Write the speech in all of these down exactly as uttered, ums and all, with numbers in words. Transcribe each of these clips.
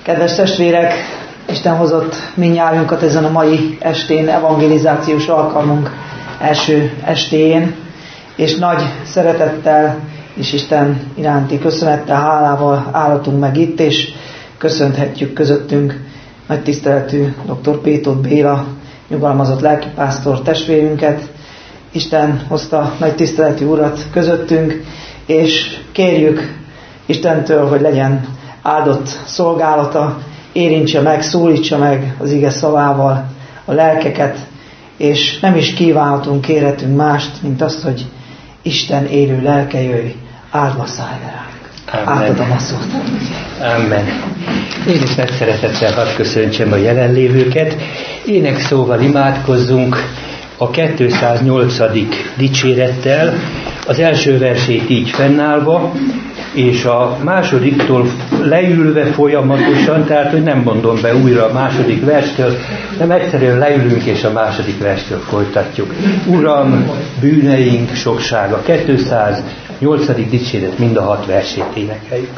Kedves testvérek, Isten hozott mindnyájunkat ezen a mai estén, evangelizációs alkalmunk első estéjén, és nagy szeretettel és Isten iránti köszönettel, hálával állatunk meg itt, és köszönhetjük közöttünk nagy tiszteletű dr. Pétót Béla, nyugalmazott lelkipásztor testvérünket. Isten hozta nagy tiszteletű urat közöttünk, és kérjük Istentől, hogy legyen áldott szolgálata, érintse meg, szólítsa meg az ige szavával a lelkeket, és nem is kívánhatunk, kérhetünk mást, mint azt, hogy Isten élő lelke jöjj, áldva szállj ránk. Átadom a szót. Amen. Én is nagy szeretettel hadd köszöntsem a jelenlévőket. Énekszóval imádkozzunk a kétszáznyolcadik dicsérettel, az első versét így fennállva, és a másodiktól leülve folyamatosan, tehát hogy nem mondom be újra a második verstől, nem egyszerűen leülünk és a második verstől folytatjuk. Uram, bűneink soksága, kétszáznyolcadik dicséret, mind a hat versét énekeljük.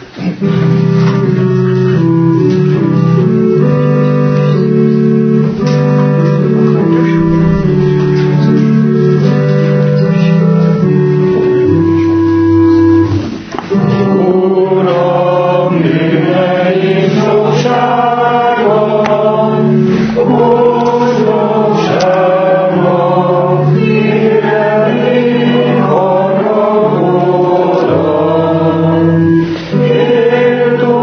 Tú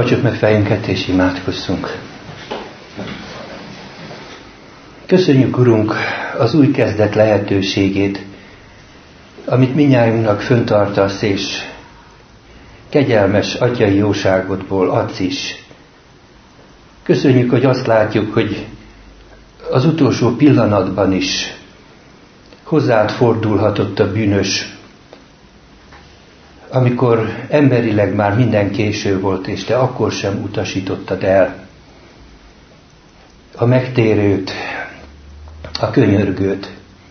Hajtsuk meg fejünket és imádkozzunk. Köszönjük, Urunk, az új kezdet lehetőségét, amit mindnyájunknak föntartasz, és kegyelmes atyai jóságodból adsz is. Köszönjük, hogy azt látjuk, hogy az utolsó pillanatban is hozzád fordulhatott a bűnös, amikor emberileg már minden késő volt, és te akkor sem utasítottad el a megtérőt, a könyörgőt.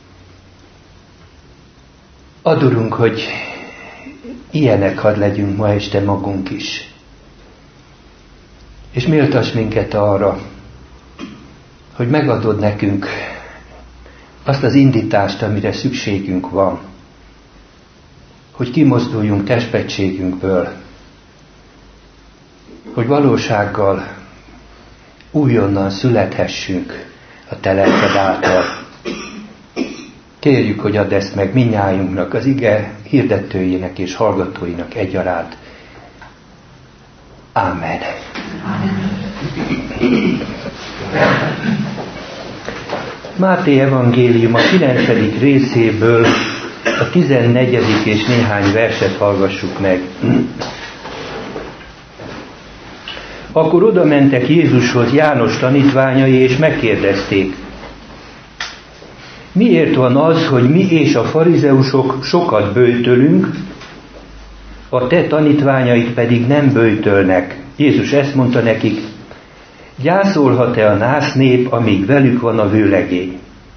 Add, Urunk, hogy ilyenek hadd legyünk ma este magunk is. És méltass minket arra, hogy megadod nekünk azt az indítást, amire szükségünk van, hogy kimozduljunk testbetegségünkből, hogy valósággal újonnan születhessünk a te lelked által. Kérjük, hogy add ezt meg mindnyájunknak, az ige hirdetőjének és hallgatóinak egyaránt. Ámen. Máté evangélium a kilencedik részéből a tizennegyedik és néhány verset hallgassuk meg. Akkor oda mentek Jézushoz János tanítványai, és megkérdezték: miért van az, hogy mi és a farizeusok sokat böjtölünk, a te tanítványaid pedig nem böjtölnek? Jézus ezt mondta nekik: gyászolhat-e a nász nép, amíg velük van a vőlegény?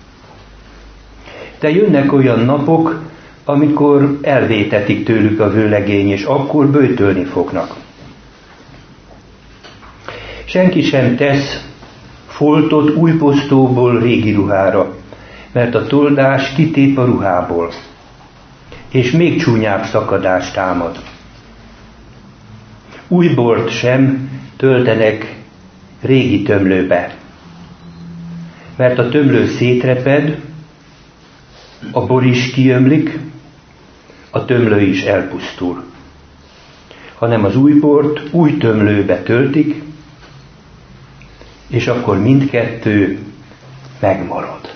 De jönnek olyan napok, amikor elvétetik tőlük a vőlegény, és akkor böjtölni fognak. Senki sem tesz foltot új posztóból régi ruhára, mert a toldás kitép a ruhából, és még csúnyább szakadás támad. Új bort sem töltenek régi tömlőbe, mert a tömlő szétreped, a bor is kiömlik, a tömlő is elpusztul, hanem az új bort új tömlőbe töltik, és akkor mindkettő megmarad.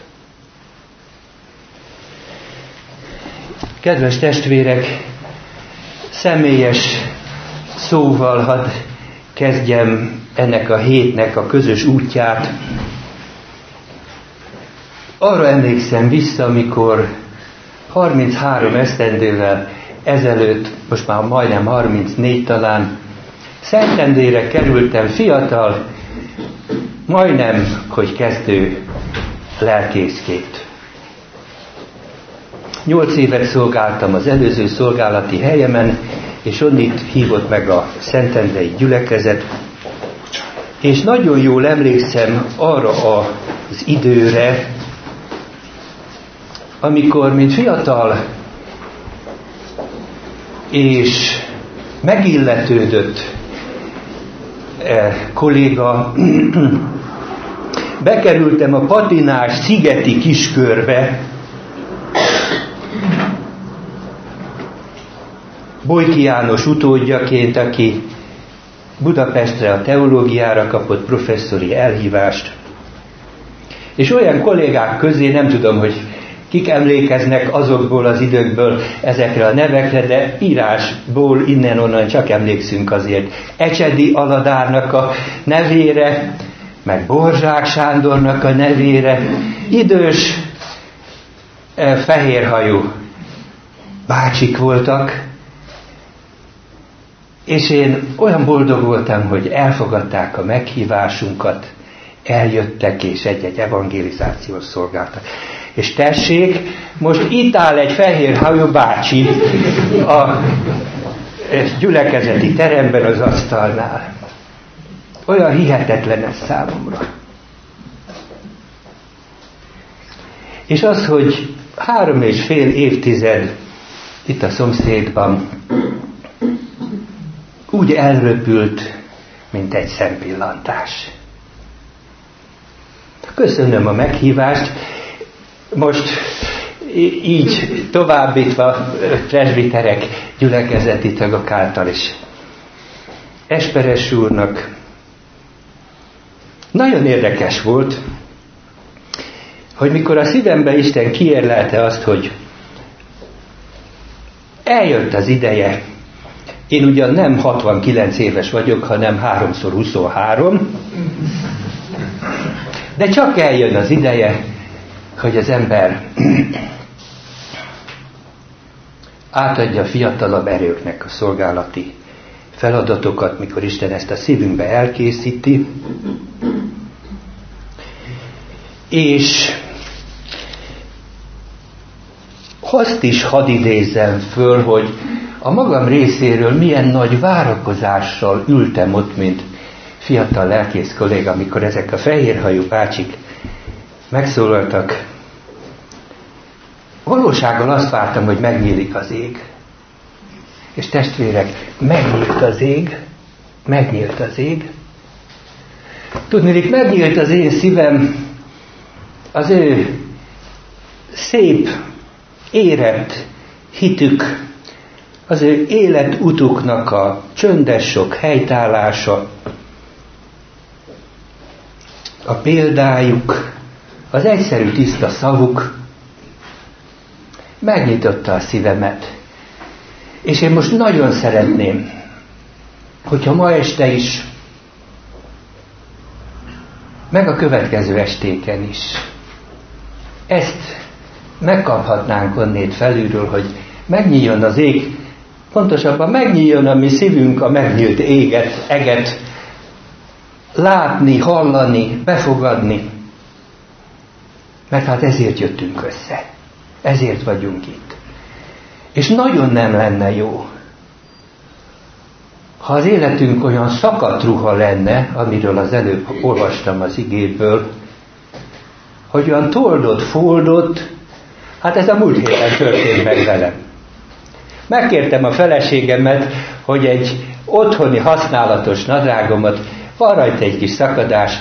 Kedves testvérek, személyes szóval hadd kezdjem ennek a hétnek a közös útját. Arra emlékszem vissza, amikor harminchárom esztendővel ezelőtt, most már majdnem harmincnégy talán, Szentendrére kerültem fiatal, majdnem, hogy kezdő lelkészként. Nyolc évet szolgáltam az előző szolgálati helyemen, és onnit hívott meg a szentendrei gyülekezet, és nagyon jól emlékszem arra az időre, amikor, mint fiatal és megilletődött eh, kolléga, bekerültem a patinás szigeti kiskörbe, Bojki János utódjaként, aki Budapestre a teológiára kapott professzori elhívást. És olyan kollégák közé, nem tudom, hogy kik emlékeznek azokból az időkből ezekre a nevekre, de írásból innen-onnan csak emlékszünk azért Ecsedi Aladárnak a nevére, meg Borzsák Sándornak a nevére, idős, fehérhajú bácsik voltak, és én olyan boldog voltam, hogy elfogadták a meghívásunkat, eljöttek és egy-egy evangelizációt szolgáltak. És tessék, most itt áll egy fehérhajú bácsi a gyülekezeti teremben az asztalnál. Olyan hihetetlen ez számomra. És az, hogy három és fél évtized itt a szomszédban úgy elröpült, mint egy szempillantás. Köszönöm a meghívást. Most így továbbítva presbiterek, gyülekezeti tagok által is. Esperes úrnak. Nagyon érdekes volt, hogy mikor a szívembe Isten kiérlelte azt, hogy eljött az ideje, én ugyan nem hatvankilenc éves vagyok, hanem háromszor huszonhárom, de csak eljön az ideje, hogy az ember átadja a fiatalabb erőknek a szolgálati feladatokat, mikor Isten ezt a szívünkbe elkészíti, és azt is hadd idézzem föl, hogy a magam részéről milyen nagy várakozással ültem ott, mint fiatal lelkész kolléga, amikor ezek a fehérhajú bácsik megszólaltak. Valósággal azt vártam, hogy megnyílik az ég. És testvérek, megnyílt az ég, megnyílt az ég. Tudnék, megnyílt az én szívem az ő szép, érett hitük, az ő életutuknak a csöndes sok helytállása, a példájuk, az egyszerű tiszta szavuk megnyitotta a szívemet. És én most nagyon szeretném, hogyha ma este is, meg a következő estéken is, ezt megkaphatnánk onnét felülről, hogy megnyíljon az ég, pontosabban megnyíljon a mi szívünk a megnyílt éget, eget, látni, hallani, befogadni. Mert hát ezért jöttünk össze. Ezért vagyunk itt. És nagyon nem lenne jó, ha az életünk olyan szakadt ruha lenne, amiről az előbb olvastam az igéből, hogy olyan toldott, foldott, hát ez a múlt héten történt meg velem. Megkértem a feleségemet, hogy egy otthoni használatos nadrágomat, van rajta egy kis szakadás,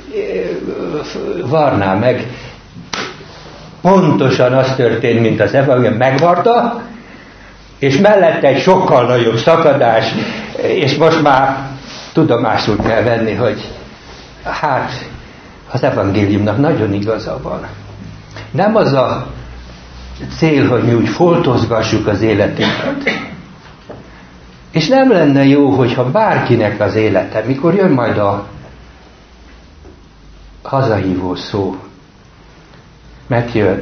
varná meg. Pontosan az történt, mint az evangélium, megvarta, és mellette egy sokkal nagyobb szakadás, és most már tudomásul kell venni, hogy hát az evangéliumnak nagyon igaza van. Nem az a cél, hogy mi úgy foltozgassuk az életünket. És nem lenne jó, hogyha bárkinek az élete, mikor jön majd a hazahívó szó, mert jön,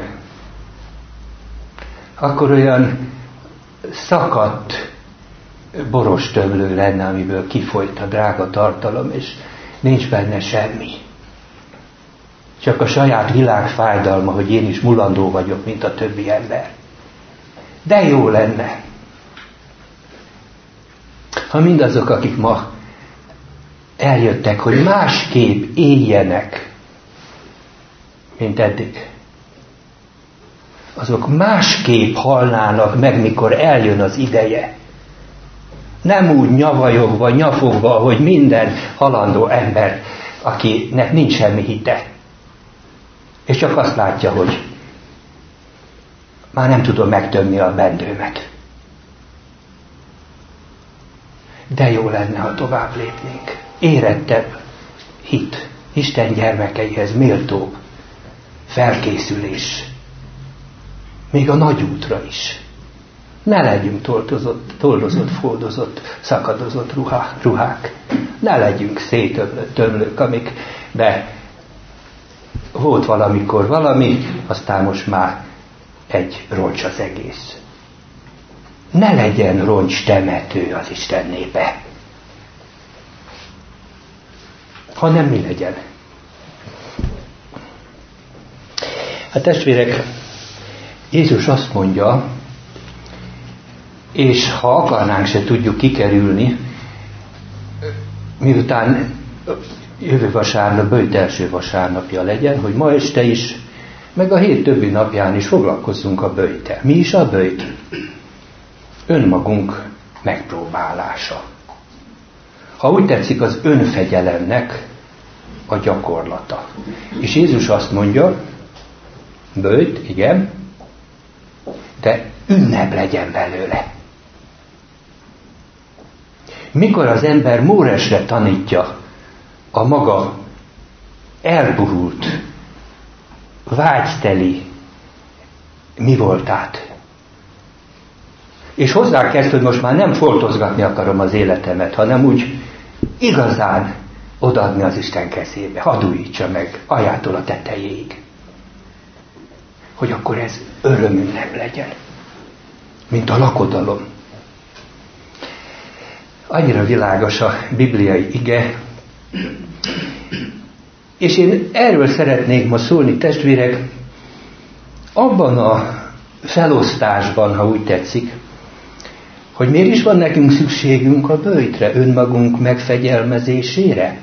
akkor olyan szakadt boros tömlő lenne, amiből kifolyt a drága tartalom, és nincs benne semmi. Csak a saját világ fájdalma, hogy én is mulandó vagyok, mint a többi ember. De jó lenne, ha mindazok, akik ma eljöttek, hogy másképp éljenek, mint eddig, azok másképp halnának meg, mikor eljön az ideje. Nem úgy nyavajogva, nyafogva, hogy minden halandó ember, akinek nincs semmi hite. És csak azt látja, hogy már nem tudom megtömni a bendőmet. De jó lenne, ha tovább lépnénk. Érettebb hit, Isten gyermekeihez méltóbb felkészülés. Még a nagy útra is. Ne legyünk toldozott, toldozott, foldozott, szakadozott ruhák, ruhák. Ne legyünk szétömlött tömlők, amikbe volt valamikor valami, aztán most már egy roncs az egész. Ne legyen roncs temető az Isten népe, hanem mi legyen. Hát testvérek, Jézus azt mondja, és ha akarnánk, se tudjuk kikerülni, miután jövő vasárnap, böjt első vasárnapja legyen, hogy ma este is, meg a hét többi napján is foglalkozzunk a böjttel. Mi is a böjt? Önmagunk megpróbálása. Ha úgy tetszik, az önfegyelemnek a gyakorlata. És Jézus azt mondja, böjt, igen, de ünnep legyen belőle. Mikor az ember Móresre tanítja a maga elpuhult, vágyteli mi voltát, és hozzákezd, hogy most már nem foltozgatni akarom az életemet, hanem úgy igazán odaadni az Isten kezébe, hadd újítsa meg aljától a tetejéig, hogy akkor ez örömünnep legyen, mint a lakodalom. Annyira világos a bibliai ige, és én erről szeretnék ma szólni, testvérek, abban a felosztásban, ha úgy tetszik, hogy miért is van nekünk szükségünk a böjtre, önmagunk megfegyelmezésére.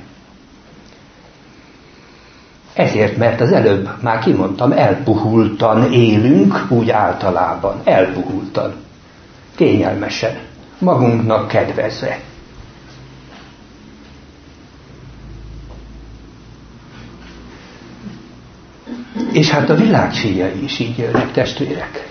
Ezért, mert az előbb már kimondtam, elpuhultan élünk, úgy általában, elpuhultan, kényelmesen, magunknak kedvezve. És hát a világ fiai is így élnek, testvérek.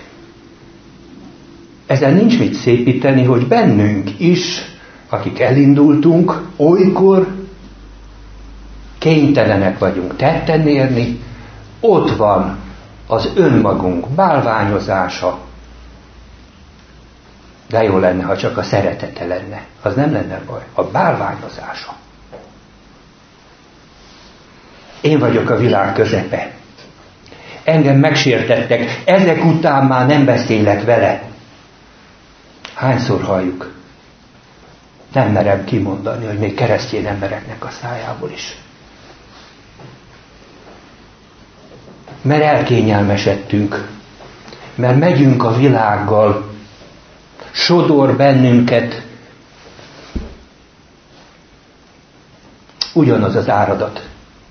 Ezen nincs mit szépíteni, hogy bennünk is, akik elindultunk, olykor kénytelenek vagyunk tetten érni, ott van az önmagunk bálványozása, de jó lenne, ha csak a szeretete lenne. Az nem lenne baj. A bálványozása. Én vagyok a világ közepe. Engem megsértettek, ezek után már nem beszélek vele. Hányszor halljuk? Nem merem kimondani, hogy még keresztény embereknek a szájából is. Mert elkényelmesedtünk, mert megyünk a világgal, sodor bennünket ugyanaz az áradat.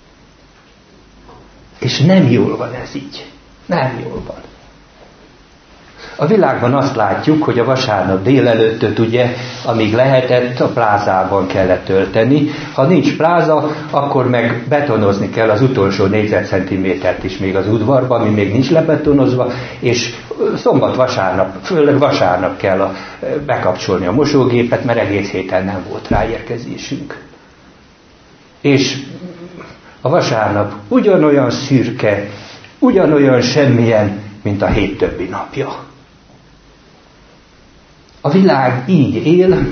És nem jól van ez így. Nem jól van. A világban azt látjuk, hogy a vasárnap délelőttöt ugye, amíg lehetett, a plázában kellett tölteni. Ha nincs pláza, akkor meg betonozni kell az utolsó négyzetcentimétert is még az udvarban, ami még nincs lebetonozva, és szombat-vasárnap, főleg vasárnap kell a, bekapcsolni a mosógépet, mert egész héten nem volt ráérkezésünk. És a vasárnap ugyanolyan szürke, ugyanolyan semmilyen, mint a hét többi napja. A világ így él,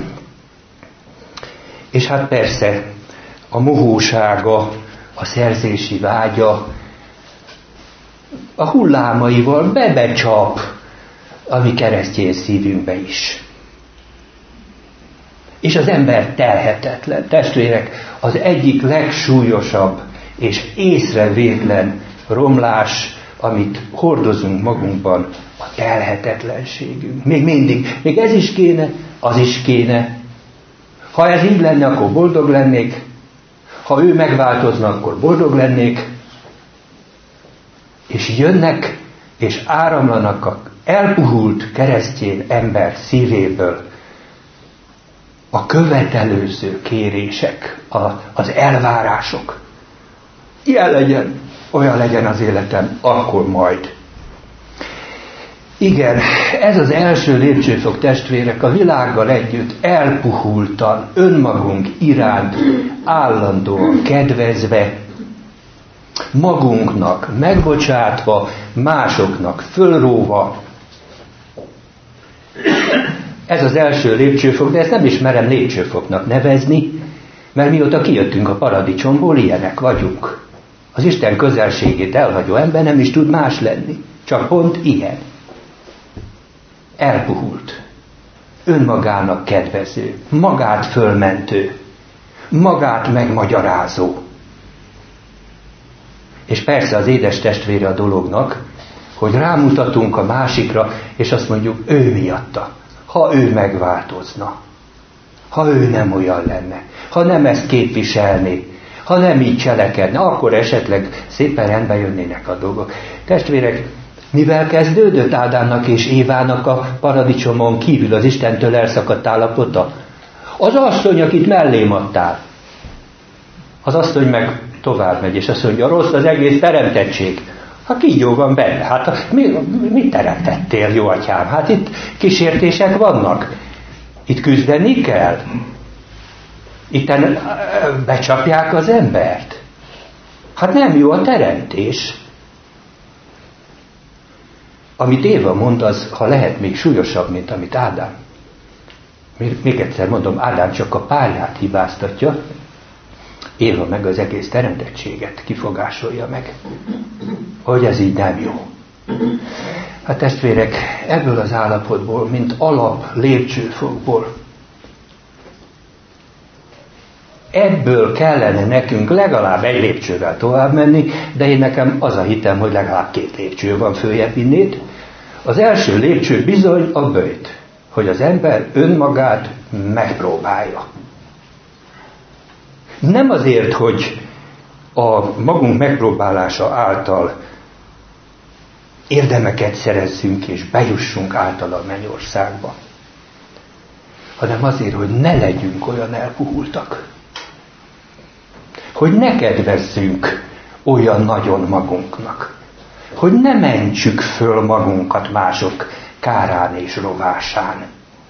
és hát persze a mohósága, a szerzési vágya a hullámaival bebecsap a mi keresztény szívünkbe is. És az ember telhetetlen. Testvérek, az egyik legsúlyosabb és észrevétlen romlás, amit hordozunk magunkban, a telhetetlenségünk. Még mindig. Még ez is kéne, az is kéne. Ha ez így lenne, akkor boldog lennék. Ha ő megváltozna, akkor boldog lennék. És jönnek, és áramlanak a elpuhult keresztény ember szívéből a követelőző kérések, a, az elvárások. Ilyen legyen, olyan legyen az életem, akkor majd. Igen, ez az első lépcsőfok, testvérek, a világgal együtt elpuhultan, önmagunk iránt állandóan kedvezve, magunknak megbocsátva, másoknak fölróva. Ez az első lépcsőfok, de ezt nem is merem lépcsőfoknak nevezni, mert mióta kijöttünk a paradicsomból, ilyenek vagyunk. Az Isten közelségét elhagyó ember nem is tud más lenni, csak pont ilyen. Elpuhult, önmagának kedvező, magát fölmentő, magát megmagyarázó. És persze az édes testvére a dolognak, hogy rámutatunk a másikra, és azt mondjuk, ő miatta, ha ő megváltozna, ha ő nem olyan lenne, ha nem ezt képviselné, ha nem így cselekedne, akkor esetleg szépen rendbe jönnének a dolgok. Testvérek, mivel kezdődött Ádámnak és Évának a paradicsomon kívül az Istentől elszakadt állapota? Az asszony, akit mellém adtál. Az asszony meg tovább megy, és azt mondja, rossz az egész teremtettség. Ha kígyó van benne, hát mi, mit teremtettél, jó atyám? Hát itt kísértések vannak. Itt küzdeni kell. Itten becsapják az embert. Hát nem jó a teremtés. Amit Éva mond, az, ha lehet, még súlyosabb, mint amit Ádám. Még egyszer mondom, Ádám csak a párját hibáztatja, Éva meg az egész teremtettséget kifogásolja meg. Hogy ez így nem jó. Hát testvérek, ebből az állapotból, mint alap lépcsőfokból, ebből kellene nekünk legalább egy lépcsővel tovább menni, de én nekem az a hitem, hogy legalább két lépcső van följebb innét. Az első lépcső bizony a böjt, hogy az ember önmagát megpróbálja. Nem azért, hogy a magunk megpróbálása által érdemeket szerezzünk és bejussunk által a mennyországba, hanem azért, hogy ne legyünk olyan elpuhultak. Hogy ne kedvezzünk olyan nagyon magunknak. Hogy ne mentsük föl magunkat mások kárán és rovásán.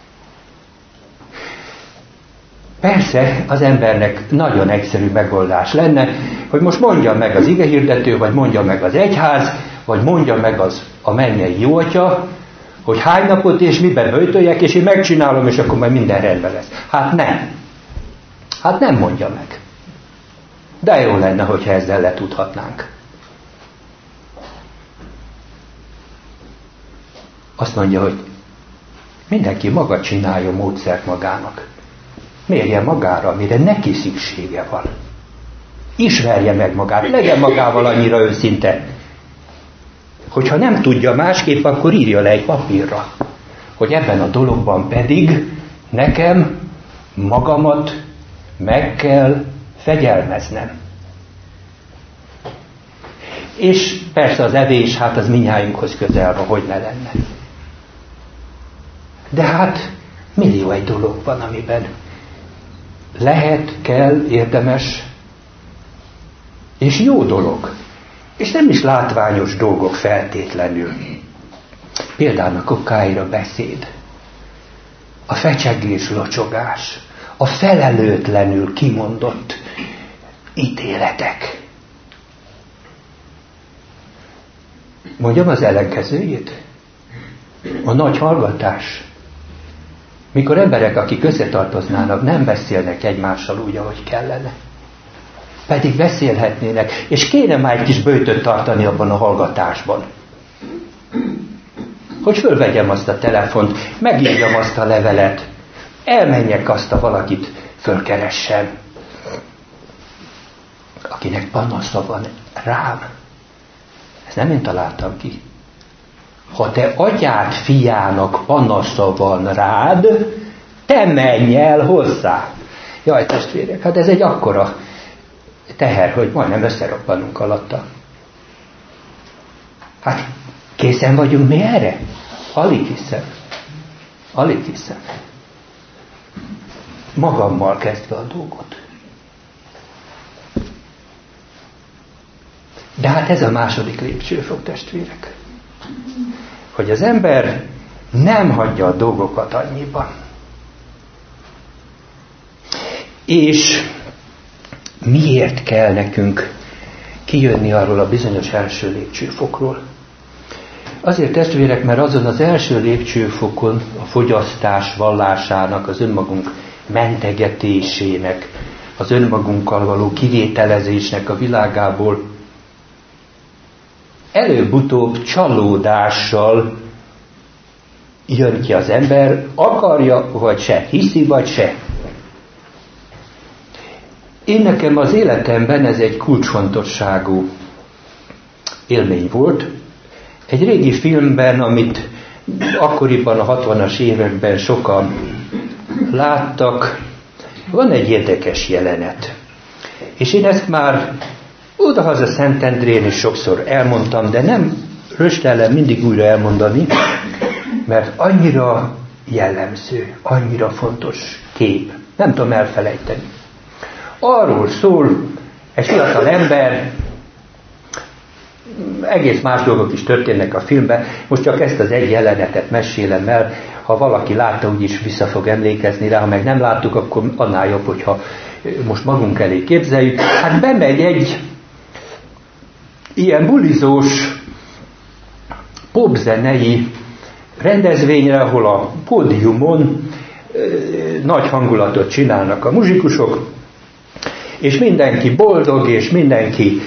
Persze az embernek nagyon egyszerű megoldás lenne, hogy most mondja meg az igehirdető, vagy mondja meg az egyház, vagy mondja meg az a mennyei jóatya, hogy hány napot és miben böjtöljek, és én megcsinálom, és akkor majd minden rendben lesz. Hát nem. Hát nem mondja meg. De jó lenne, hogyha ezzel letudhatnánk. Azt mondja, hogy mindenki maga csinálja módszert magának. Mérje magára, amire neki szüksége van. Ismerje meg magát, legyen magával annyira őszinte. Hogyha nem tudja másképp, akkor írja le egy papírra, hogy ebben a dologban pedig nekem magamat meg kell fegyelmeznem. És persze az evés, hát az mindnyájunkhoz közel van, hogy ne lenne. De hát millió egy dolog van, amiben lehet, kell, érdemes, és jó dolog. És nem is látványos dolgok feltétlenül. Például a kokáira beszéd, a fecsegés, locsogás, a felelőtlenül kimondott ítéletek. Mondjam az ellenkezőjét? A nagy hallgatás. Mikor emberek, akik összetartoznának, nem beszélnek egymással úgy, ahogy kellene. Pedig beszélhetnének, és kéne már egy kis böjtöt tartani abban a hallgatásban. Hogy fölvegyem azt a telefont, megírjam azt a levelet, elmenjek azt a valakit, fölkeressem, akinek panasza van rám. Ezt nem én találtam ki. Ha te atyád fiának panasza van rád, te menj el hozzá. Jaj, testvérek, hát ez egy akkora teher, hogy majdnem összeroppanunk alatta. Hát készen vagyunk mi erre? Alig hiszem. Alig hiszem. Magammal kezdve a dolgot. De hát ez a második lépcsőfok, testvérek. Hogy az ember nem hagyja a dolgokat annyiban. És miért kell nekünk kijönni arról a bizonyos első lépcsőfokról? Azért, testvérek, mert azon az első lépcsőfokon a fogyasztás vallásának, az önmagunk mentegetésének, az önmagunkkal való kivételezésnek a világából előbb-utóbb csalódással jön ki az ember, akarja vagy se, hiszi vagy se. Én nekem az életemben ez egy kulcsfontosságú élmény volt. Egy régi filmben, amit akkoriban a hatvanas években sokan láttak, van egy érdekes jelenet. És én ezt már odahaza Szentendrén is sokszor elmondtam, de nem röstellem mindig újra elmondani, mert annyira jellemző, annyira fontos kép. Nem tudom elfelejteni. Arról szól egy fiatal ember, egész más dolgok is történnek a filmben, most csak ezt az egy jelenetet mesélem el, ha valaki látta, úgyis vissza fog emlékezni rá, ha meg nem láttuk, akkor annál jobb, hogyha most magunk elé képzeljük, hát bemegy egy ilyen bulizós popzenei rendezvényre, ahol a pódiumon nagy hangulatot csinálnak a muzsikusok, és mindenki boldog, és mindenki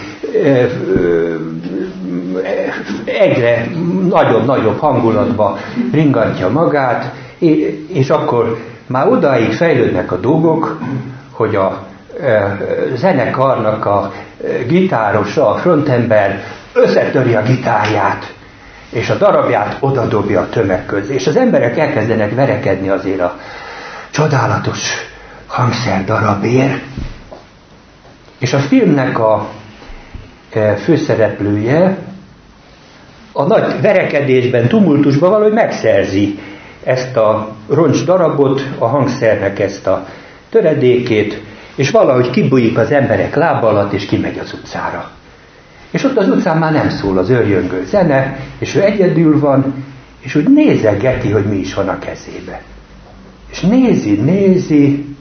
egyre nagyobb-nagyobb hangulatba ringatja magát, és akkor már odáig fejlődnek a dolgok, hogy a zenekarnak a gitárosa, a frontember összetöri a gitárját, és a darabját odadobja a tömeg közé. És az emberek elkezdenek verekedni azért a csodálatos hangszer darabért. És a filmnek a főszereplője a nagy verekedésben, tumultusban valahogy megszerzi ezt a roncs darabot, a hangszernek ezt a töredékét, és valahogy kibújik az emberek lába alatt, és kimegy az utcára. És ott az utcán már nem szól az őrjöngő zene, és ő egyedül van, és úgy nézegeti, hogy mi is van a kezébe. És nézi, nézi,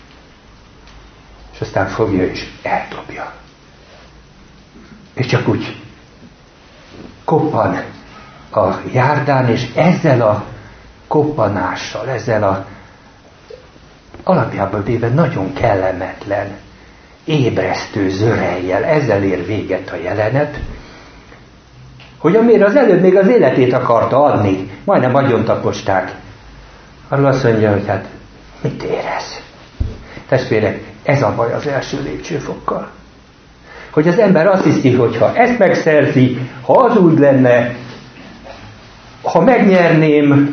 és aztán fogja és eldobja. És csak úgy koppan a járdán, és ezzel a koppanással, ezzel a alapjában véve nagyon kellemetlen, ébresztő zörejjel, ezzel ér véget a jelenet, hogy amire az előbb még az életét akarta adni, majdnem agyon taposták, arról azt mondja, hogy hát mit érez? Testvérek, ez a baj az első lépcsőfokkal. Hogy az ember azt hiszi, hogy ha ezt megszerzi, ha az úgy lenne, ha megnyerném,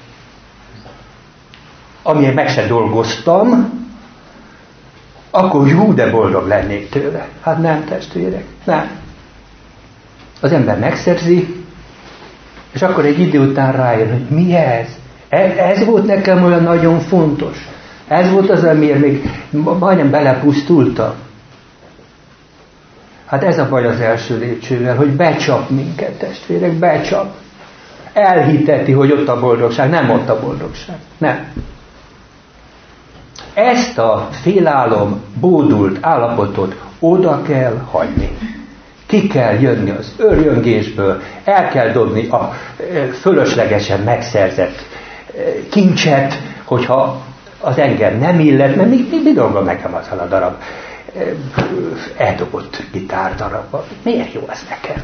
amilyen meg se dolgoztam, akkor jó, de boldog lennék tőle. Hát nem, testvérek, nem. Az ember megszerzi, és akkor egy idő után rájön, hogy mi ez? Ez volt nekem olyan nagyon fontos. Ez volt az, amiért még majdnem belepusztultam. Hát ez a baj az első lépcsővel, hogy becsap minket, testvérek, becsap. Elhiteti, hogy ott a boldogság. Nem ott a boldogság. Nem. Ezt a félálom, bódult állapotot oda kell hagyni. Ki kell jönni az őrjöngésből, el kell dobni a fölöslegesen megszerzett kincset, hogyha az engem nem illet, mert mi, mi, mi dolgom nekem azzal a darab eldobott gitárdarabban. Miért jó az nekem?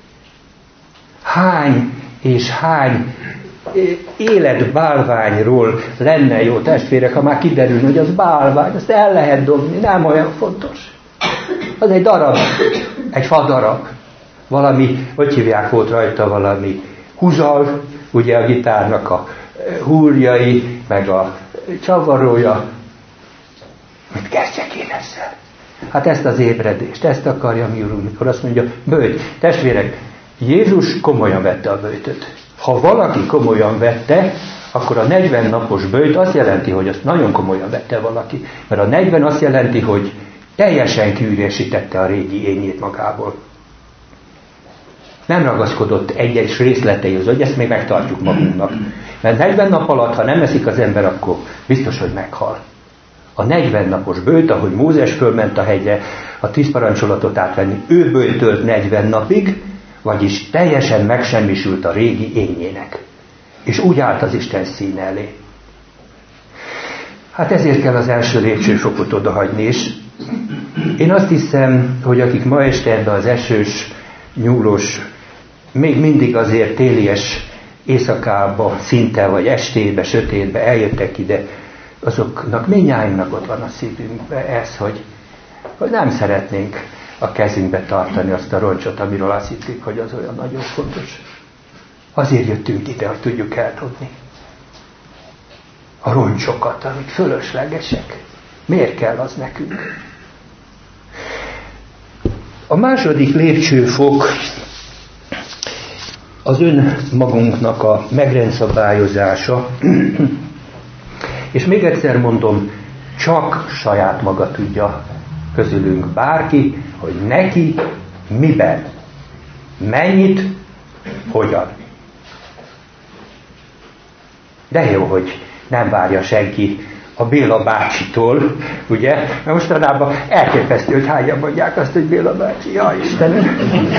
Hány és hány életbálványról lenne jó, testvérek, ha már kiderül, hogy az bálvány, azt el lehet dobni, nem olyan fontos. Az egy darab, egy fadarab, valami, hogy hívják, volt rajta valami húzal, ugye a gitárnak a húrjai, meg a csavarója. Mit kezdjek én ezzel? Hát ezt az ébredést, ezt akarja mi Urunk, mikor azt mondja, bőjt. Testvérek, Jézus komolyan vette a bőjtöt. Ha valaki komolyan vette, akkor a negyven napos bőjt azt jelenti, hogy azt nagyon komolyan vette valaki. Mert a negyven azt jelenti, hogy teljesen kiüresítette a régi ényét magából. Nem ragaszkodott egyes részleteihoz, hogy ezt még megtartjuk magunknak. Mert negyven nap alatt, ha nem eszik az ember, akkor biztos, hogy meghal. A negyven napos bőjt, ahogy Mózes fölment a hegyre a tíz parancsolatot átvenni, ő bőjtölt negyven napig, vagyis teljesen megsemmisült a régi ényének. És úgy állt az Isten színe elé. Hát ezért kell az első lépcsőfokot odahagyni, és én azt hiszem, hogy akik ma este ebbe az esős, nyúlós, még mindig azért télies éjszakába, szinte vagy estébe, sötétbe eljöttek ide, azoknak mindnyájunknak ott van a szívünkben ez, hogy, hogy nem szeretnénk a kezünkbe tartani azt a roncsot, amiről azt hiszik, hogy az olyan nagyon fontos. Azért jöttünk ide, hogy tudjuk eldobni a roncsokat, amik fölöslegesek. Miért kell az nekünk? A második lépcsőfok az önmagunknak a megrendszabályozása, és még egyszer mondom, csak saját maga tudja közülünk bárki, hogy neki miben, mennyit, hogyan. De jó, hogy nem várja senki a Béla bácsitól, ugye? Mert mostanában elképesztő, hogy hányan mondják azt, hogy Béla bácsi. Jaj, Istenem!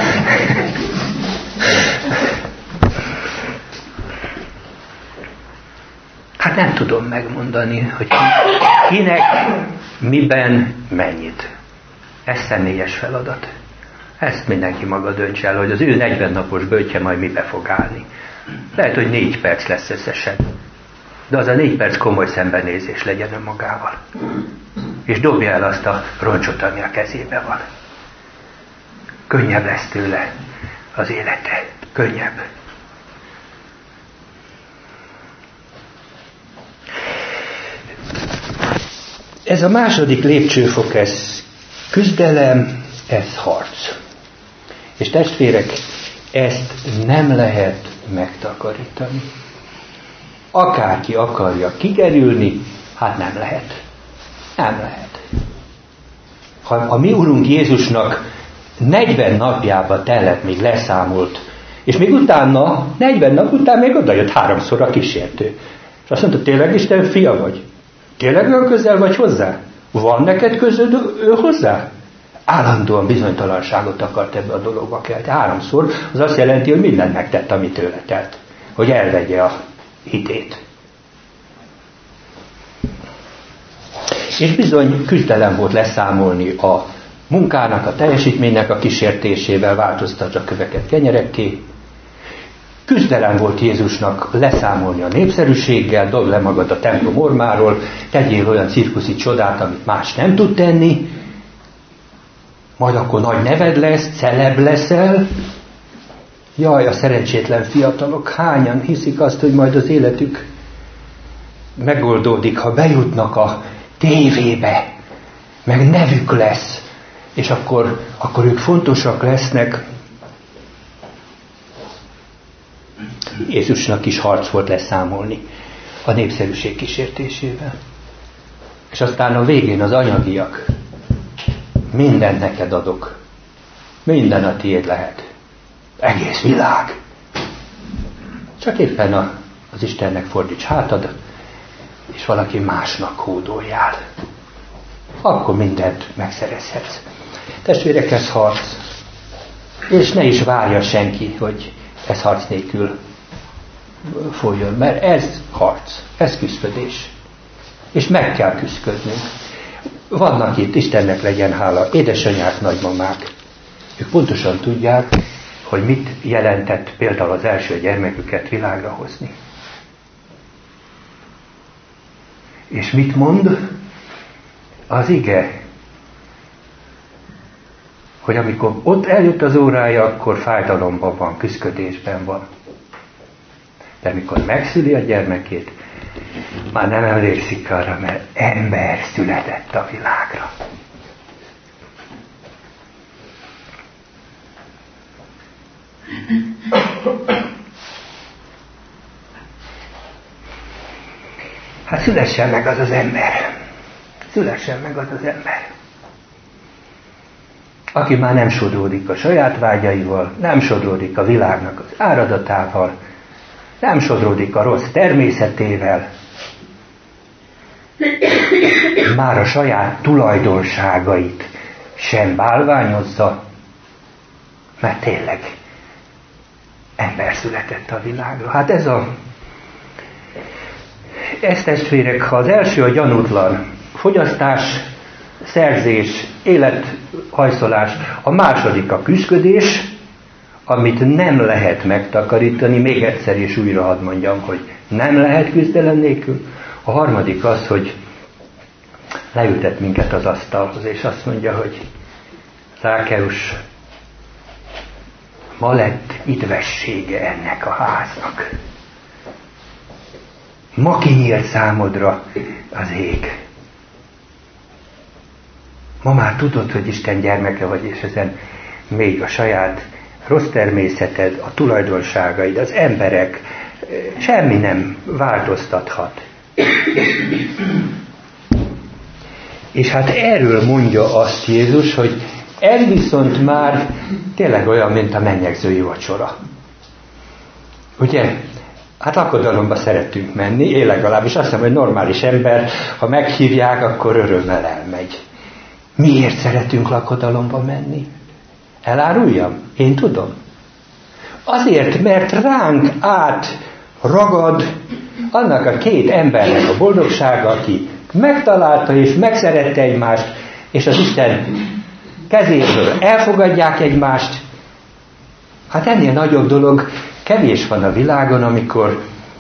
Hát nem tudom megmondani, hogy kinek, miben, mennyit. Ez személyes feladat. Ezt mindenki maga dönts el, hogy az ő negyven napos böjtje majd mibe fog állni. Lehet, hogy négy perc lesz összesen. De az a négy perc komoly szembenézés legyen önmagával. És dobja el azt a roncsot, ami a kezébe van. Könnyebb lesz tőle az élete. Könnyebb. Ez a második lépcsőfok, ez küzdelem, ez harc. És testvérek, ezt nem lehet megtakarítani. Akárki akarja kikerülni, hát nem lehet. Nem lehet. Ha a mi Urunk Jézusnak negyven napjába tellett, még leszámolt, és még utána, negyven nap után még odajött háromszor a kísértő. És azt mondta, tényleg Isten fia vagy? Tényleg olyan közel vagy hozzá? Van neked közöd ő hozzá? Állandóan bizonytalanságot akart ebbe a dologba kelti. Háromszor, az azt jelenti, hogy mindent megtett, amit tőle telt. Hogy elvegye a hitét. És bizony küzdelem volt leszámolni a munkának, a teljesítménynek a kísértésével, változtatja a köveket kenyerekké. Küzdelem volt Jézusnak leszámolni a népszerűséggel, dobd le magad a templom ormáról, tegyél olyan cirkuszi csodát, amit más nem tud tenni, majd akkor nagy neved lesz, celeb leszel. Jaj, a szerencsétlen fiatalok, hányan hiszik azt, hogy majd az életük megoldódik, ha bejutnak a tévébe, meg nevük lesz, és akkor, akkor ők fontosak lesznek. Jézusnak is harc volt leszámolni a népszerűség kísértésével. És aztán a végén az anyagiak. Mindent neked adok. Minden a tiéd lehet. Egész világ. Csak éppen a, az Istennek fordíts hátad, és valaki másnak hódoljál. Akkor mindent megszerezhetsz. Testvérek, ez harc. És ne is várja senki, hogy ez harc nélkül folyjon, mert ez harc, ez küszködés. És meg kell küszködnünk. Vannak itt, Istennek legyen hála, édesanyák, nagymamák. Ők pontosan tudják, hogy mit jelentett például az első gyermeküket világra hozni. És mit mond az ige? Hogy amikor ott eljött az órája, akkor fájdalomban van, küszködésben van. De amikor megszüli a gyermekét, már nem emlékszik arra, mert ember született a világra. Hát szülessen meg az az ember. Szülessen meg az az ember. Aki már nem sodródik a saját vágyaival, nem sodródik a világnak az áradatával, nem sodródik a rossz természetével, már a saját tulajdonságait sem bálványozza, mert tényleg ember született a világra. Hát ez a ez testvérek, ha az első a gyanútlan fogyasztás, szerzés, élethajszolás, a második a küszködés, amit nem lehet megtakarítani, még egyszer és újra hadd mondjam, hogy nem lehet küzdelem nélkül. A harmadik az, hogy leültet minket az asztalhoz, és azt mondja, hogy Zákeus, ma lett idvessége ennek a háznak. Ma kinyílt számodra az ég. Ma már tudod, hogy Isten gyermeke vagy, és ezen még a saját rossz természeted, a tulajdonságaid, az emberek, semmi nem változtathat. És hát erről mondja azt Jézus, hogy ez viszont már tényleg olyan, mint a mennyegzői vacsora. Ugye? Hát lakodalomba szeretünk menni, én legalábbis azt hiszem, hogy normális ember, ha meghívják, akkor örömmel elmegy. Miért szeretünk lakodalomba menni? Eláruljam? Én tudom. Azért, mert ránk át ragad annak a két embernek a boldogsága, aki megtalálta és megszerette egymást, és az Isten kezéből elfogadják egymást. Hát ennél nagyobb dolog kevés van a világon, amikor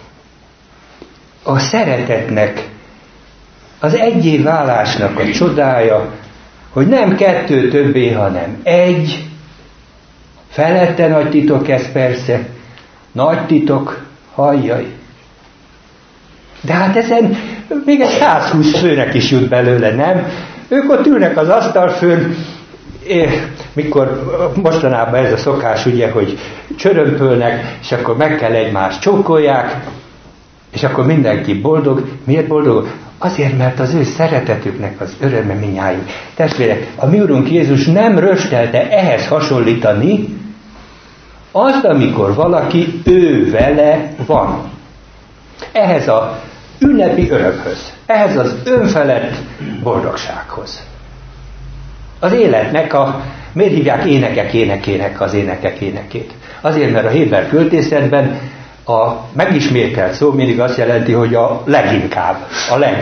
a szeretetnek, az egyé válásnak a csodája, hogy nem kettő többé, hanem egy. Felette nagy titok ez persze, nagy titok, hajjaj. De hát ezen még egy százhúsz főnek is jut belőle, nem? Ők ott ülnek az asztal fönn, mikor mostanában ez a szokás, ugye, hogy csörömpölnek, és akkor meg kell egymást csókolják, és akkor mindenki boldog. Miért boldog? Azért, mert az ő szeretetüknek az öröme minnyájunk. Testvérek, a mi Urunk Jézus nem röstelte ehhez hasonlítani azt, amikor valaki ő vele van. Ehhez a ünnepi örömhöz, ehhez az önfelett boldogsághoz. Az életnek a, miért hívják énekek énekének az énekek énekét? Azért, mert a héber költészetben a megismételt szó mindig azt jelenti, hogy a leginkább, a leg.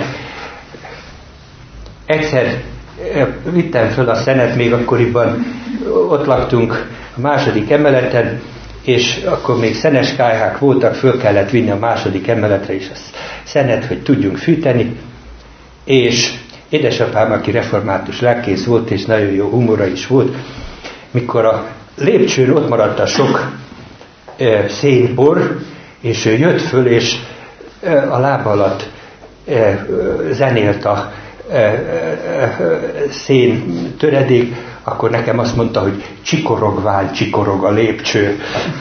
Egyszer vittem föl a szenet, még akkoriban ott laktunk a második emeleten, és akkor még szenes kályhák voltak, föl kellett vinni a második emeletre is a szenet, hogy tudjunk fűteni, és édesapám, aki református lelkész volt, és nagyon jó humora is volt, mikor a lépcsőn ott maradt a sok e, szénbor, és ő jött föl, és e, a lába alatt e, zenélt a e, e, szén töredék, akkor nekem azt mondta, hogy csikorogván csikorog a lépcső.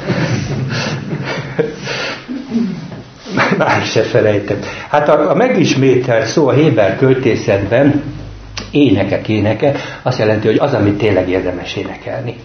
Már se felejtem. Hát a, a megismételt szó a héber költészetben, énekek éneke, azt jelenti, hogy az, amit tényleg érdemes énekelni.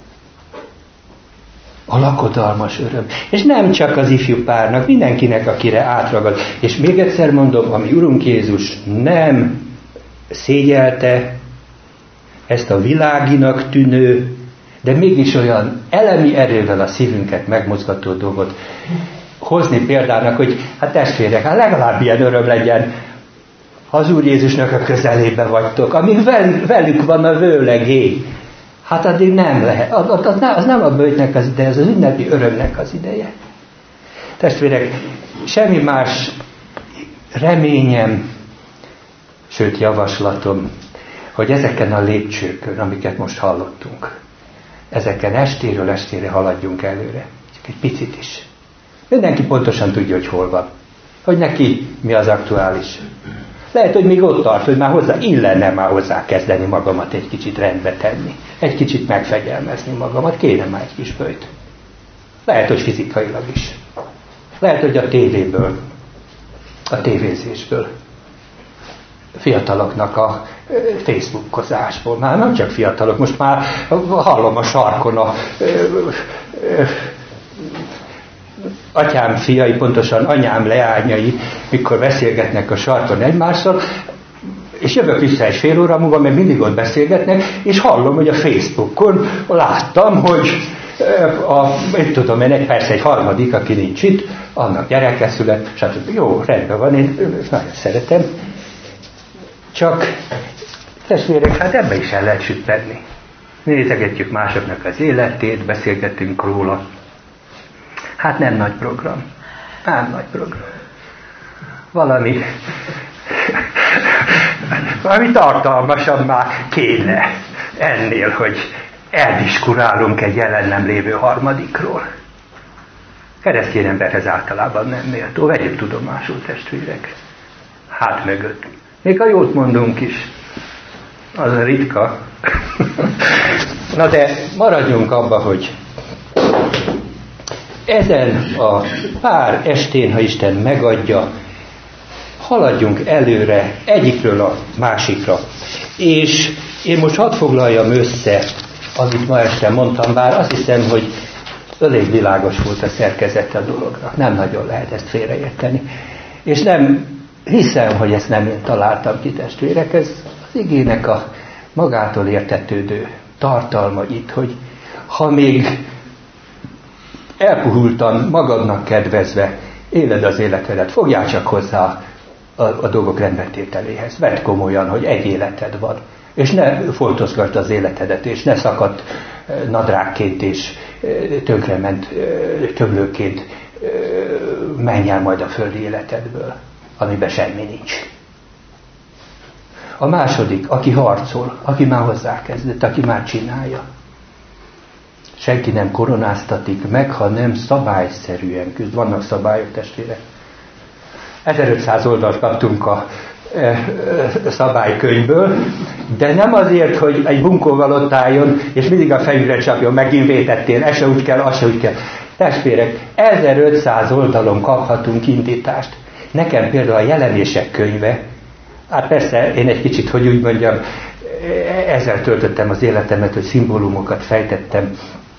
A lakodalmas öröm. És nem csak az ifjú párnak, mindenkinek, akire átragad. És még egyszer mondom, ami Urunk Jézus nem szégyelte ezt a világinak tűnő, de mégis olyan elemi erővel a szívünket megmozgató dolgot hozni példának, hogy hát testvérek, hát legalább ilyen öröm legyen, ha az Úr Jézusnak a közelébe vagytok, amíg velük van a vőlegé. Hát addig nem lehet. Az, az, az nem a bőjtnek az ideje, az az ünnepi örömnek az ideje. Testvérek, semmi más reményem, sőt javaslatom, hogy ezeken a lépcsőkön, amiket most hallottunk, ezeken estéről estére haladjunk előre. Csak egy picit is. Mindenki pontosan tudja, hogy hol van. Hogy neki mi az aktuális. Lehet, hogy még ott tart, hogy már hozzá, illene már hozzá kezdeni magamat egy kicsit rendbe tenni. Egy kicsit megfegyelmezni magamat. Kéne már egy kis bőjt. Lehet, hogy fizikailag is. Lehet, hogy a tévéből, a tévézésből. Fiataloknak a facebookozásból. Már nem csak fiatalok, most már hallom a sarkon a atyám fiai, pontosan anyám leányai, mikor beszélgetnek a sarkon egymással, és jövök vissza egy fél óra múlva, mert mindig ott beszélgetnek, és hallom, hogy a Facebookon láttam, hogy a, én tudom én, egy persze egy harmadik, aki nincs itt, annak gyereke szület, stb. Jó, rendben van, én nagyon szeretem. Csak, testvérek, hát ebbe is el lehet süttenni. Nézegetjük másoknak az életét, beszélgetünk róla. Hát nem nagy program. Nem nagy program. Valami, valami tartalmasabb már kéne ennél, hogy eldiskurálunk egy jelen nem lévő harmadikról. Keresztény emberhez általában nem méltó. Vegyük tudomásul, testvérek. Hát mögött. Még a jót mondunk is. Az a ritka. Na de maradjunk abba, hogy ezen a pár estén, ha Isten megadja, haladjunk előre egyikről a másikra. És én most hadd foglaljam össze, amit ma este mondtam, bár azt hiszem, hogy Elég világos volt a szerkezete a dolognak, nem nagyon lehet ezt félreérteni. És nem hiszem, hogy ezt nem én találtam ki, testvérek, ez az igének a magától értetődő tartalma itt, hogy ha még elpuhultan, magadnak kedvezve éled az életedet, fogjál csak hozzá a, a dolgok rendbetételéhez. Vedd komolyan, hogy egy életed van, és ne foltozgasd az életedet, és ne szakadt nadrágként és tönkrement tömlőként menj el majd a földi életedből, amiben semmi nincs. A második, aki harcol, aki már hozzákezdett, aki már csinálja. Senki nem koronáztatik meg, ha nem szabályszerűen küzd. Vannak szabályok, testvérek. ezerötszáz oldalt kaptunk a e, e, szabálykönyvből, de nem azért, hogy egy bunkóval ott álljon, és mindig a fejünkre csapjon, megint vétettél, ez se úgy kell, az se úgy kell. Testvérek, ezerötszáz oldalon kaphatunk indítást. Nekem például a Jelenések könyve, hát persze én egy kicsit, hogy úgy mondjam, ezzel töltöttem az életemet, hogy szimbólumokat fejtettem.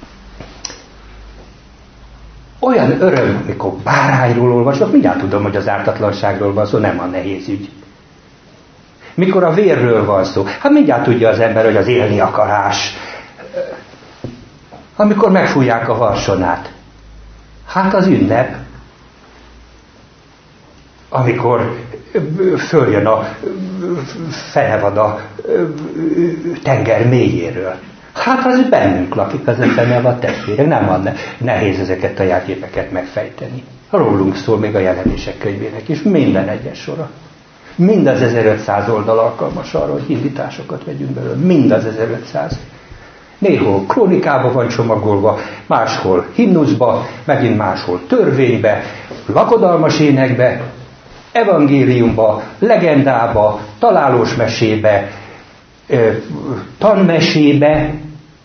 Olyan öröm, mikor bárányról olvasok, mindjárt tudom, hogy az ártatlanságról van szó, nem a nehéz ügy. Mikor a vérről van szó, hát mindjárt tudja az ember, hogy az élni akarás. Amikor megfújják a harsonát, hát az ünnep. Amikor följön a fenevad a tenger mélyéről. Hát az bennünk lakik az a fenevad testvérek, nem van nehéz ezeket a jelképeket megfejteni. Rólunk szól még a Jelenések könyvének is, minden egyes sora. Mind az ezerötszáz oldal alkalmas arra, hogy indításokat vegyünk belőle. Mind az ezerötszáz. Néhol krónikába van csomagolva, máshol himnuszba, megint máshol törvénybe, lakodalmas énekbe, evangéliumba, legendába, találós mesébe, tanmesébe.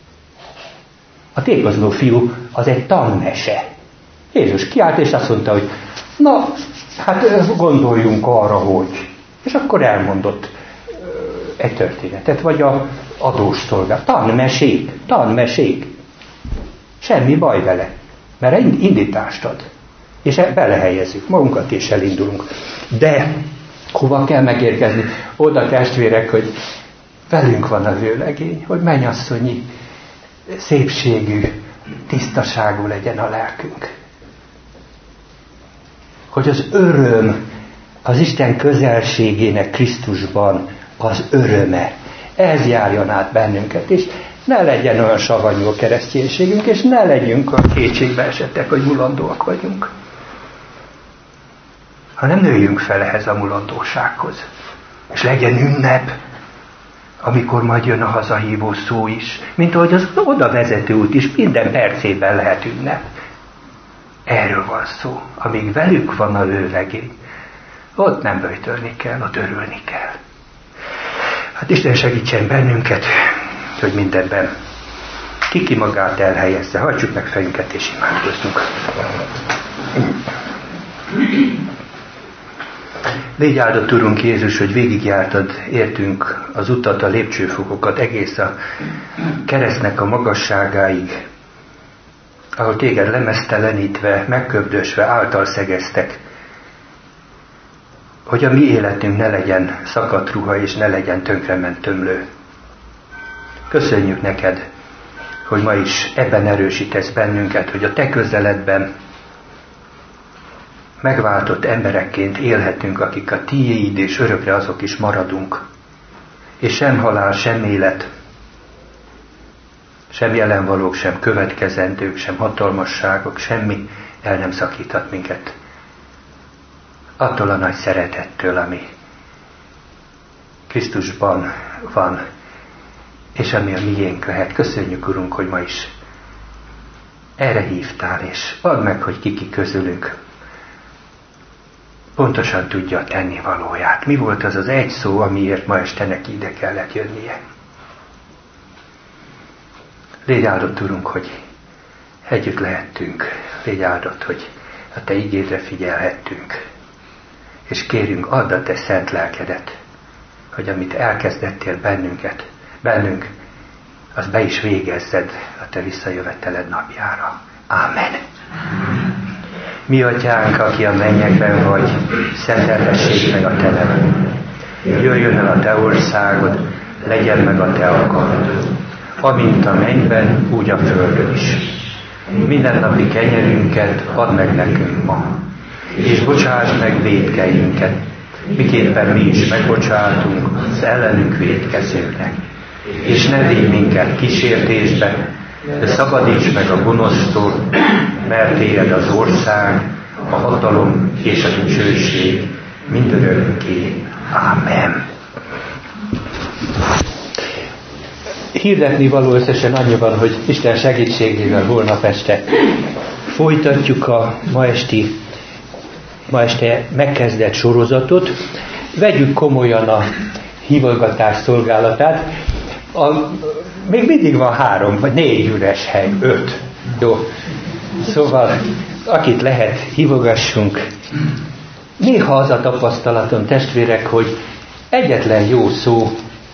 A tékozló fiú az egy tanmese. Jézus kiállt és azt mondta, hogy na, hát gondoljunk arra, hogy. És akkor elmondott egy történetet, vagy a adós szolgál. Tanmesék, tanmesék. Semmi baj vele, mert indítást ad. És belehelyezzük magunkat, és elindulunk. De hova kell megérkezni? Oda, testvérek, hogy velünk van a vőlegény, hogy mennyasszonyi szépségű, tisztaságú legyen a lelkünk. Hogy az öröm, az Isten közelségének Krisztusban az öröme, ez járjon át bennünket, és ne legyen olyan savanyú a kereszténységünk, és ne legyünk a kétségbe esettek, hogy mulandóak vagyunk. Hanem nőjünk fel ehhez a mulandósághoz. És legyen ünnep, amikor majd jön a hazahívó szó is, mint ahogy az oda vezető út is, minden percében lehet ünnep. Erről van szó. Amíg velük van a vőlegény, ott nem böjtölni kell, ott örülni kell. Hát Isten segítsen bennünket, hogy mindenben ki-ki magát elhelyezze. Hajtsuk meg fejünket és imádkozzunk. Légy áldott, Urunk Jézus, hogy végigjártad, értünk az utat, a lépcsőfokokat egész a keresztnek a magasságáig, ahol téged lemeztelenítve, megköbdösve által szegeztek, hogy a mi életünk ne legyen szakadt ruha és ne legyen tönkrement tömlő. Köszönjük neked, hogy ma is ebben erősítesz bennünket, hogy a te közeledben megváltott emberekként élhetünk, akik a tiéd, és örökre azok is maradunk. És sem halál, sem élet, sem jelenvalók, sem következendők, sem hatalmasságok, semmi el nem szakíthat minket attól a nagy szeretettől, ami Krisztusban van, és ami a miénk lehet. Köszönjük, Urunk, hogy ma is erre hívtál, és add meg, hogy kiki közülünk pontosan tudja tenni valóját. Mi volt az az egy szó, amiért ma este neki ide kellett jönnie? Légy áldott, Urunk, hogy együtt lehettünk. Légy áldott, hogy a te igédre figyelhettünk. És kérünk, add a te szent lelkedet, hogy amit elkezdettél bennünket, bennünk, az be is végezzed a te visszajöveteled napjára. Ámen. Mi atyánk, aki a mennyekben vagy, szenteltessék meg a te neved. Jöjjön el a te országod, legyen meg a te akaratod, amint a mennyben, úgy a földön is. Mindennapi kenyerünket add meg nekünk ma, és bocsáss meg vétkeinket, miképpen mi is megbocsátunk az ellenünk vétkezőknek. És ne vigy minket kísértésbe, de szabadíts meg a gonosztól, mert tiéd az ország, a hatalom és a dicsőség mindörökké. Ámen. Hirdetni való összesen annyi van, hogy Isten segítségével holnap este folytatjuk a ma esti, ma este megkezdett sorozatot. Vegyük komolyan a hívogatás szolgálatát. A, még mindig van három, vagy négy üres hely, öt. Jó. Szóval, akit lehet, hívogassunk. Néha az a tapasztalatom, testvérek, hogy egyetlen jó szó,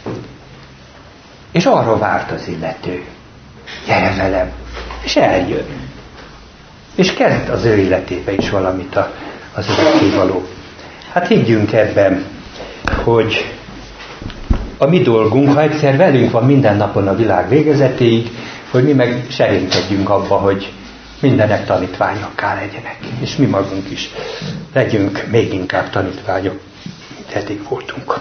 és arra várt az illető. Gyere velem, és eljön. És kezd az ő életébe is valamit az örökkévaló. Hát higgyünk ebben, hogy a mi dolgunk, ha egyszer velünk van minden napon a világ végezetéig, hogy mi meg serénykedjünk abba, hogy mindenek tanítványokká legyenek. És mi magunk is legyünk még inkább tanítványok, mint eddig voltunk.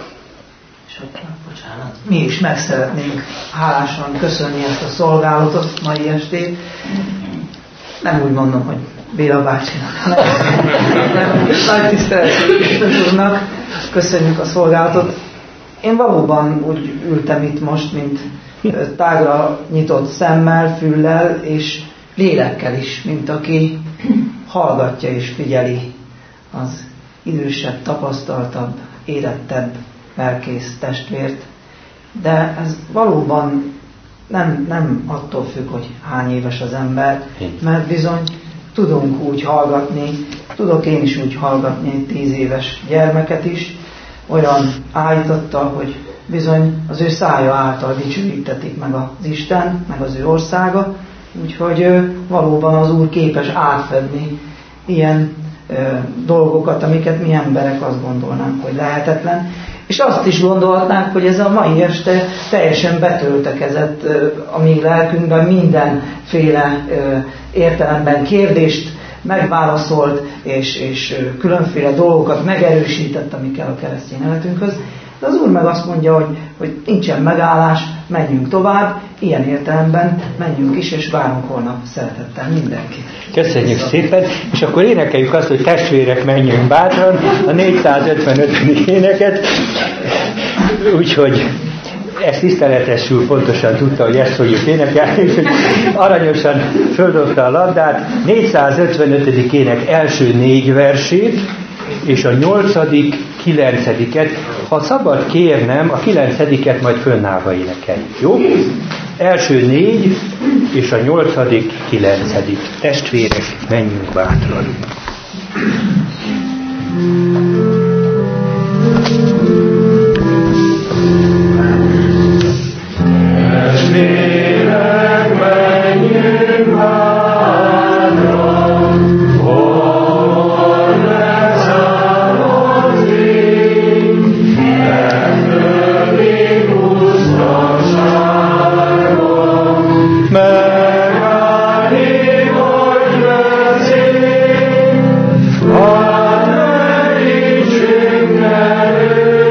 Mi is meg szeretnénk hálásan köszönni ezt a szolgálatot mai estét. Nem úgy mondom, hogy Béla bácsinak, hanem nagy tiszteletünk Isten úrnak. Köszönjük a szolgálatot. Én valóban úgy ültem itt most, mint tágra nyitott szemmel, füllel és lélekkel is, mint aki hallgatja és figyeli az idősebb, tapasztaltabb, érettebb lelkész testvért. De ez valóban nem, nem attól függ, hogy hány éves az ember, mert bizony tudunk úgy hallgatni, tudok én is úgy hallgatni egy tíz éves gyermeket is, olyan állította, hogy bizony az ő szája által dicsőítetik meg az Isten, meg az ő országa, úgyhogy valóban az Úr képes átfedni ilyen ö, dolgokat, amiket mi emberek azt gondolnánk, hogy lehetetlen. És azt is gondolhatnánk, hogy ez a mai este teljesen betöltekezett ö, a mi lelkünkben, mindenféle ö, értelemben kérdést megválaszolt, és, és ö, különféle dolgokat megerősített, amikkel a keresztény életünkhöz. De az Úr meg azt mondja, hogy, hogy nincsen megállás, menjünk tovább, ilyen értelemben menjünk is, és várunk holnap szeretettel mindenkit. Köszönjük szépen, és akkor énekeljük azt, hogy testvérek, menjünk bátran, a négyszázötvenötödik éneket, úgyhogy ezt tiszteletesül pontosan tudta, hogy ezt fogjuk énekelni, és hogy aranyosan földobta a labdát, négyszázötvenötödik ének első négy versét, és a nyolcadik, kilencediket, ha szabad kérnem, a kilencediket majd fönnállva énekeljük, jó? Első négy, és a nyolcadik, kilencedik. Testvérek, menjünk bátran! Testvérek, menjünk bátran! Amen.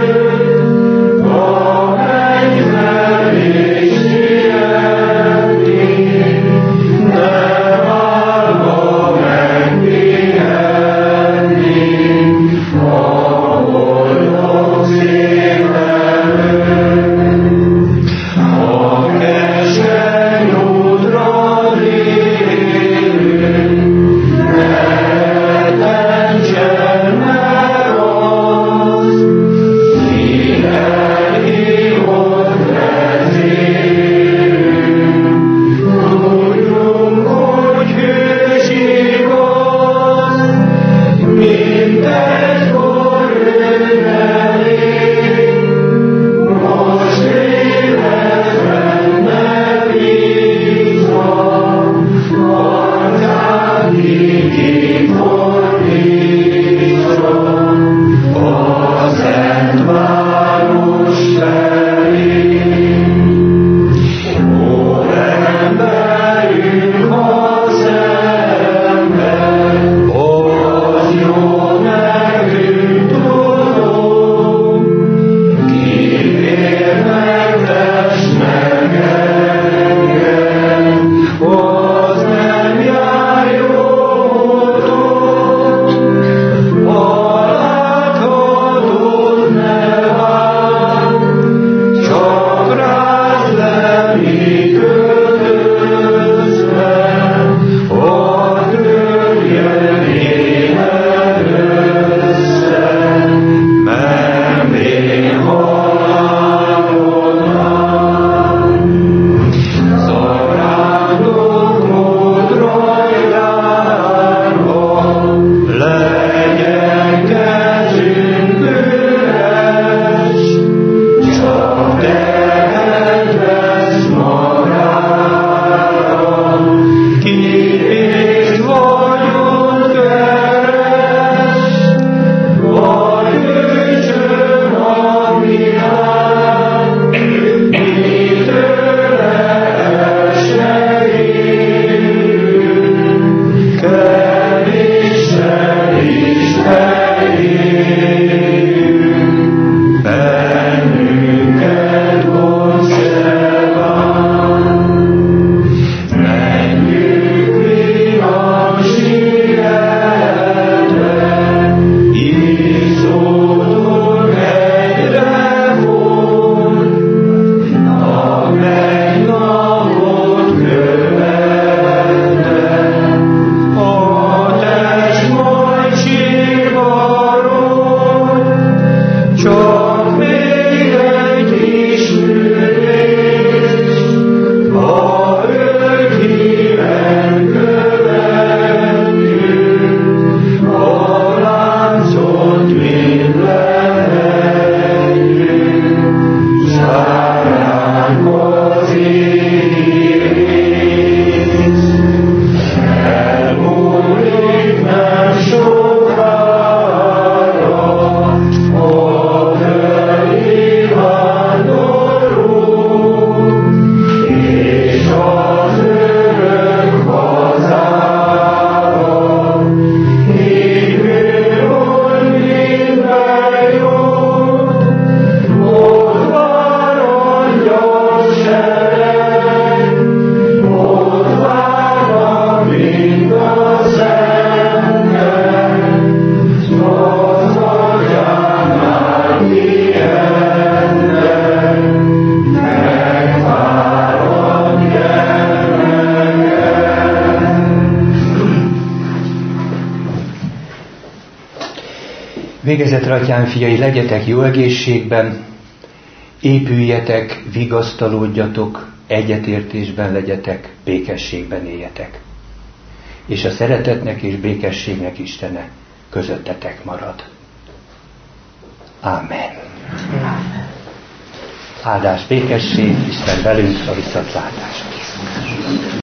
Végezetre, atyám fiai, legyetek jó egészségben, épüljetek, vigasztalódjatok, egyetértésben legyetek, békességben éljetek. És a szeretetnek és békességnek Istene közöttetek marad. Ámen. Áldás, békesség, Isten velünk, a viszontlátásra.